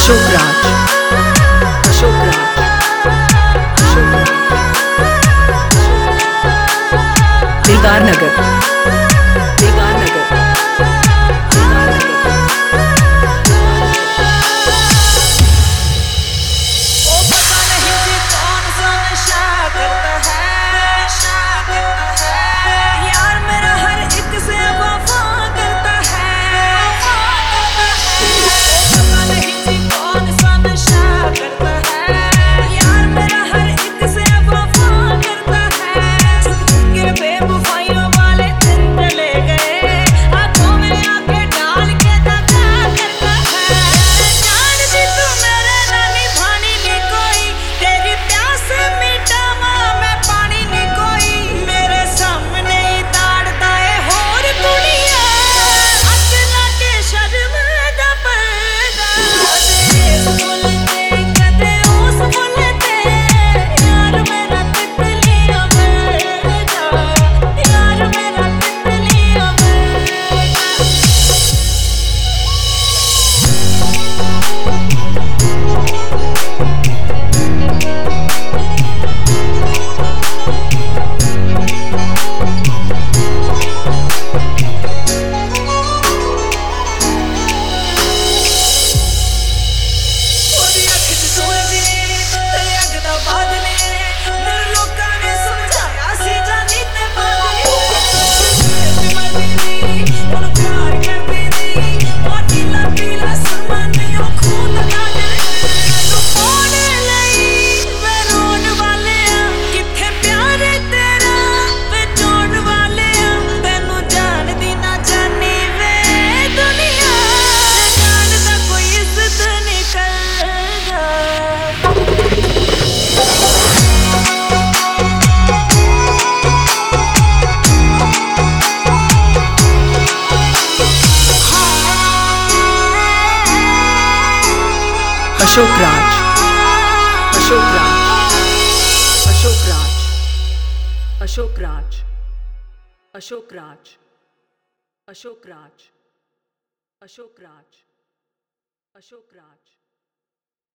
अशोक राज, अशोक राज, अशोक राज, दिलदार नगर, दिलदार नगर, दिलदार नगर। ओ पता नहीं जी कौन सा नशा करता है यार मेरा हर एक से वफा करता है। ओ पता नहीं जी कौन सा नशा करता है यार मेरा हर एक से वफा करता है। चुप चुप के बेवफाइयों वाले दिन चले गए आंखों में आंखें डाल के दगा करता है। जानती तू मेरे नानी भानी नहीं कोई तेरी प्यास मिटावा मैं पानी नहीं कोई मेरे सामने ही ताड़ता है होर दुनिया हंस लाके शर्म दा पर्दा देश बोलते कदे ओस बोलते यार मेरा तितलियां वर्गा यार मेरा तितलियां वर्गा। ਉਹਦੀ ਅੱਖ 'ਚ ਸੂਰਜ ਨੇ ਤੇਰੇ ਅੱਗ ਦਾ ਬਾਦਲ ਨੇ ਮੇਰੇ ਲੋਕਾਂ ਨੇ ਸਮਝਾਇਆ ਸੀ ਜਾਨੀ ਤੇ ਬਾਦਲ ਮਰਦੀ ਉਹਨੂੰ ਪਿਆਰ ਕਰਦੀ ਨਹੀਂ ਉਹ ਨੀਲਾ ਪੀਲਾ ਸਮਾਂ ਨਹੀਂ ਉਹ ਖੂਨ ਦਾ ਨੂੰ ਪਾਉਣ ਲਈ ਵੇ ਰੋਣ ਵਾਲਿਆ ਕਿੱਥੇ ਪਿਆਰ ਤੇਰਾ ਵੇ ਜੋੜ ਵਾਲਿਆ ਤੈਨੂੰ ਜਾਣਦੀ ਨਾ ਜਾਣੀ ਵੇ ਦੁਨੀਆ ਜਾਣਦਾ ਕੋਈ ਇੱਜ਼ਤ ਨਹੀਂ ਕਰਦਾ। अशोक राज, अशोक राज, अशोक राज, अशोक राज, अशोक राज, अशोक राज, अशोक राज, अशोक राज, अशोक राज।